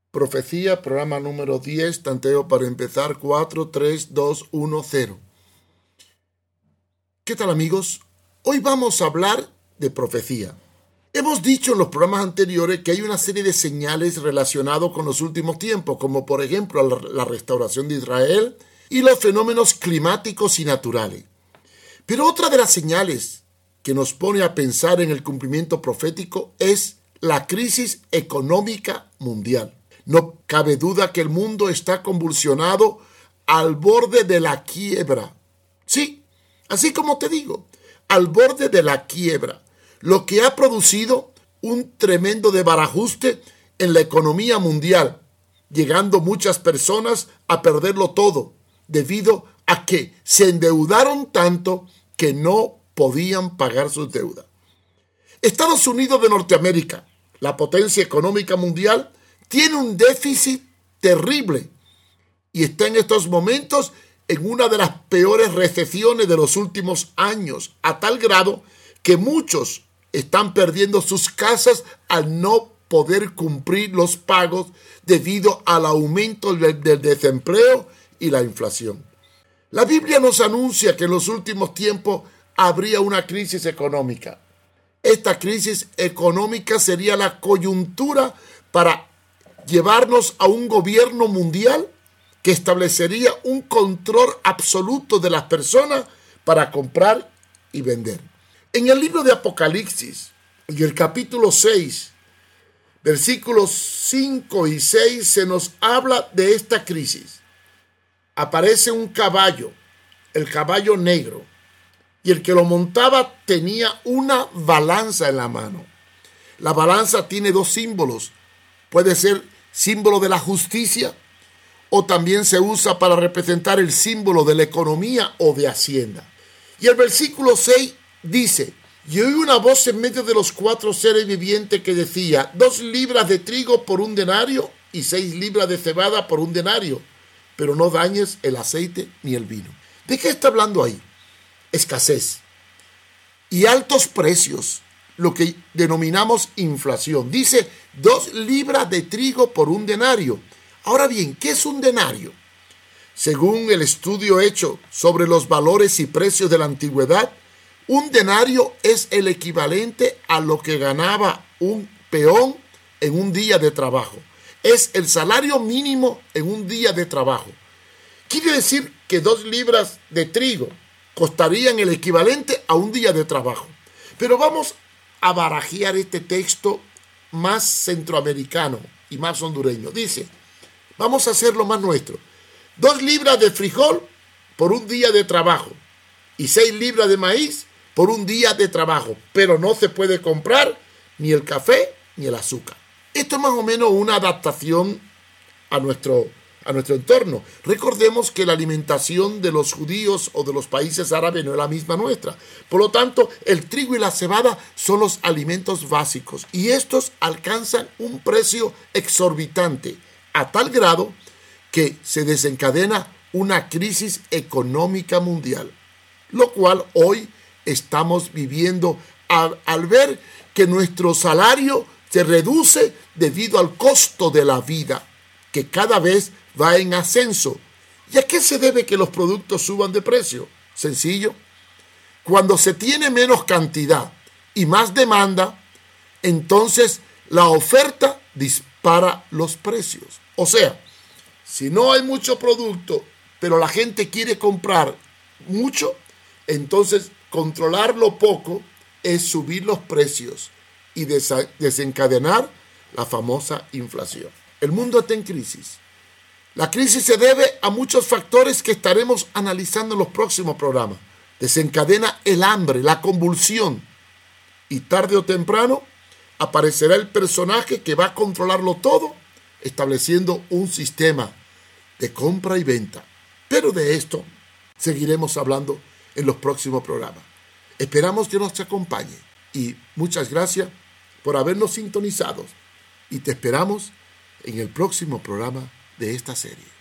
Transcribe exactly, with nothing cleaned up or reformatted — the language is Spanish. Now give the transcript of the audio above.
Profecía, programa número diez, tanteo para empezar, cuatro, tres, dos, uno, cero. ¿Qué tal, amigos? Hoy vamos a hablar de profecía. Hemos dicho en los programas anteriores que hay una serie de señales relacionadas con los últimos tiempos, como por ejemplo la restauración de Israel y los fenómenos climáticos y naturales. Pero otra de las señales que nos pone a pensar en el cumplimiento profético es la crisis económica mundial. No cabe duda que el mundo está convulsionado al borde de la quiebra. Sí, así como te digo, al borde de la quiebra, lo que ha producido un tremendo desbarajuste en la economía mundial, llegando muchas personas a perderlo todo, debido a que se endeudaron tanto que no podían pagar sus deudas. Estados Unidos de Norteamérica, la potencia económica mundial, tiene un déficit terrible y está en estos momentos en una de las peores recesiones de los últimos años, a tal grado que muchos están perdiendo sus casas al no poder cumplir los pagos debido al aumento del, del desempleo y la inflación. La Biblia nos anuncia que en los últimos tiempos habría una crisis económica. Esta crisis económica sería la coyuntura para llevarnos a un gobierno mundial que establecería un control absoluto de las personas para comprar y vender. En el libro de Apocalipsis, en el capítulo seis, versículos cinco y seis, se nos habla de esta crisis. Aparece un caballo, el caballo negro, y el que lo montaba tenía una balanza en la mano. La balanza tiene dos símbolos. Puede ser símbolo de la justicia o también se usa para representar el símbolo de la economía o de hacienda. Y el versículo seis dice: y oí una voz en medio de los cuatro seres vivientes que decía: dos libras de trigo por un denario y seis libras de cebada por un denario, pero no dañes el aceite ni el vino. ¿De qué está hablando ahí? Escasez y altos precios, lo que denominamos inflación. Dice dos libras de trigo por un denario. Ahora bien, ¿qué es un denario? Según el estudio hecho sobre los valores y precios de la antigüedad, un denario es el equivalente a lo que ganaba un peón en un día de trabajo. Es el salario mínimo en un día de trabajo. Quiere decir que dos libras de trigo costarían el equivalente a un día de trabajo. Pero vamos a barajear este texto más centroamericano y más hondureño. Dice, vamos a hacerlo más nuestro. Dos libras de frijol por un día de trabajo y seis libras de maíz por un día de trabajo, pero no se puede comprar ni el café ni el azúcar. Esto es más o menos una adaptación a nuestro, a nuestro entorno. Recordemos que la alimentación de los judíos o de los países árabes no es la misma nuestra. Por lo tanto, el trigo y la cebada son los alimentos básicos y estos alcanzan un precio exorbitante a tal grado que se desencadena una crisis económica mundial, lo cual hoy estamos viviendo al, al ver que nuestro salario se reduce debido al costo de la vida, que cada vez va en ascenso. ¿Y a qué se debe que los productos suban de precio? Sencillo. Cuando se tiene menos cantidad y más demanda, entonces la oferta dispara los precios. O sea, si no hay mucho producto, pero la gente quiere comprar mucho, entonces controlar lo poco es subir los precios y desa- desencadenar la famosa inflación. El mundo está en crisis. La crisis se debe a muchos factores que estaremos analizando en los próximos programas. Desencadena el hambre, la convulsión, y tarde o temprano aparecerá el personaje que va a controlarlo todo, estableciendo un sistema de compra y venta. Pero de esto seguiremos hablando en los próximos programas. Esperamos que nos acompañe y muchas gracias por habernos sintonizado y te esperamos en el próximo programa de esta serie.